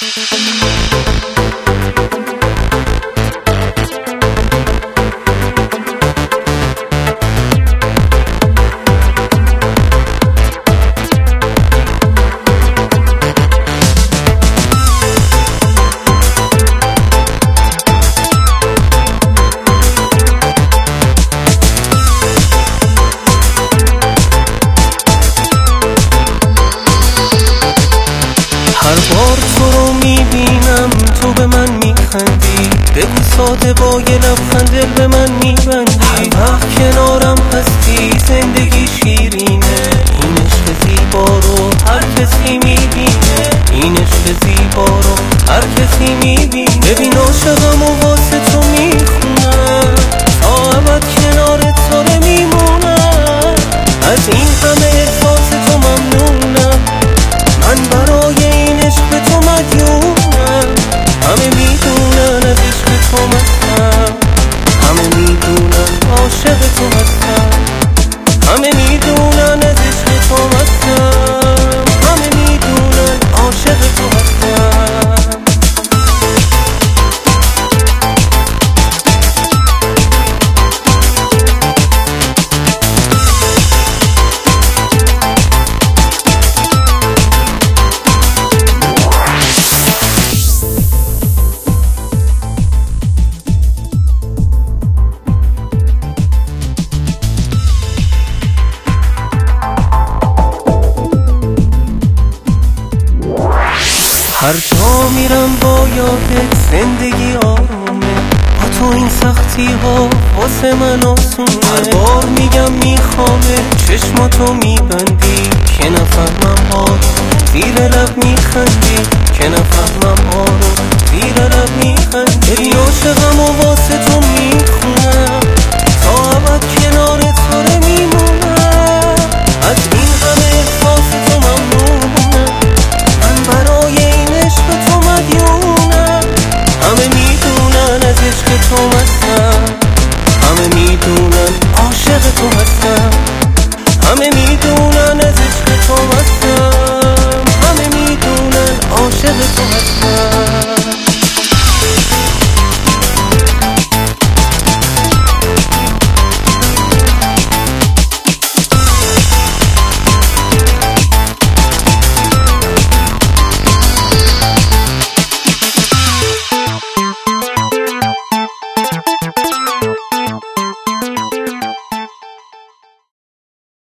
هر بار تو رو میبینم تو به من میخندی، بگو ساده با یه لبخند دل به من میبندی. هر وقت کنارم هستی زندگی شیرینه، این عشق زیبا رو هر کسی میبینه، این عشق زیبا رو هر کسی میبینه. ببین عاشقم و واسه تو میخونم، تا ابد کنارت ساره میمونم. از این همه احساس تو ممنونم، من برای این عشق تو مدیونم. همه میدونن از عشق تو مستم، همه میدونن عاشق تو هستم، همه میدونن از عشق تو مستم، همه میدونن عاشق تو هستم. هر جا میرم با یادت زندگی آرومه، با تو این سختی ها واسه من آسونه. هر بار میگم میخوامه چشماتو میبندی که نفهمم آروم، زیر لب میخندی که نفهمم آروم، زیر لب میخندی. ببین عاشقم و واسه تو میخونم،